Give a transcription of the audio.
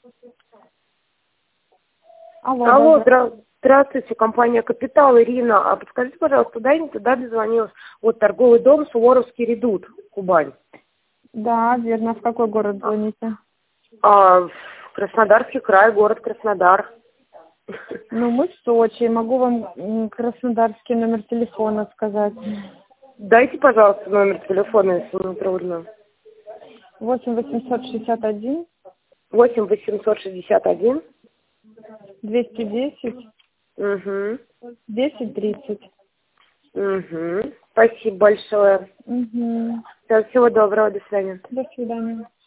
Алло, здравствуйте, компания «Капитал», Ирина. А подскажите, пожалуйста, туда или туда дозвонилась? Вот торговый дом «Суворовский редут», Кубань. Да, верно. В какой город звоните? Краснодарский край, город Краснодар. Ну, мы в Сочи. Могу вам краснодарский номер телефона сказать. Дайте, пожалуйста, номер телефона, если не трудно. 8-861. 8-861. 210. Угу. 10-30. Угу. Спасибо большое. Угу. Всего доброго, до свидания. До свидания.